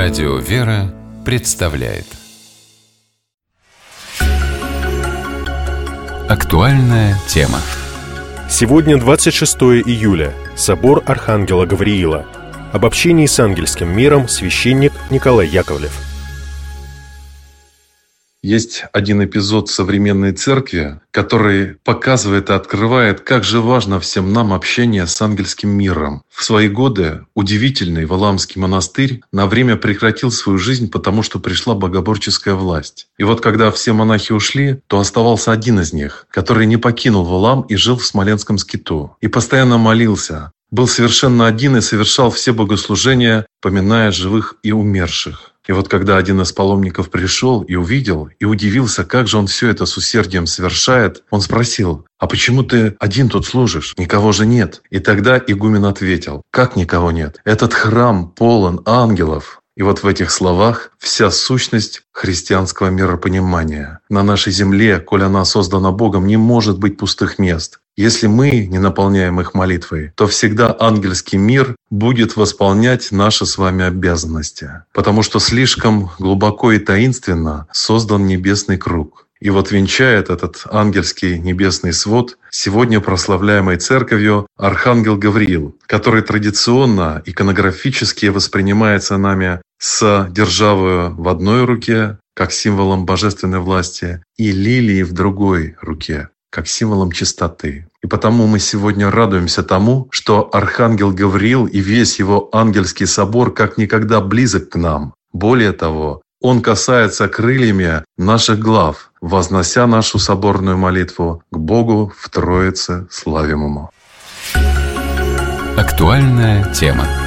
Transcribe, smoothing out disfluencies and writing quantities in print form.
Радио «Вера» представляет актуальная тема. Сегодня 26 июля. Собор Архангела Гавриила. Об общении с ангельским миром священник Николай Яковлев. Есть один эпизод современной церкви, который показывает и открывает, как же важно всем нам общение с ангельским миром. В свои годы удивительный Валаамский монастырь на время прекратил свою жизнь, потому что пришла богоборческая власть. И вот когда все монахи ушли, то оставался один из них, который не покинул Валаам и жил в Смоленском скиту. И постоянно молился. Был совершенно один и совершал все богослужения, поминая живых и умерших. И вот когда один из паломников пришел и увидел, и удивился, как же он все это с усердием совершает, он спросил: «А почему ты один тут служишь? Никого же нет». И тогда игумен ответил: «Как никого нет? Этот храм полон ангелов». И вот в этих словах вся сущность христианского миропонимания. На нашей земле, коль она создана Богом, не может быть пустых мест. Если мы не наполняем их молитвой, то всегда ангельский мир будет восполнять наши с вами обязанности. Потому что слишком глубоко и таинственно создан небесный круг. И вот венчает этот ангельский небесный свод сегодня прославляемой церковью Архангел Гавриил, который традиционно иконографически воспринимается нами с державою в одной руке, как символом божественной власти, и лилией в другой руке, как символом чистоты. И потому мы сегодня радуемся тому, что Архангел Гавриил и весь его ангельский собор как никогда близок к нам. Более того, он касается крыльями наших глав, вознося нашу соборную молитву к Богу в Троице славимому. Актуальная тема.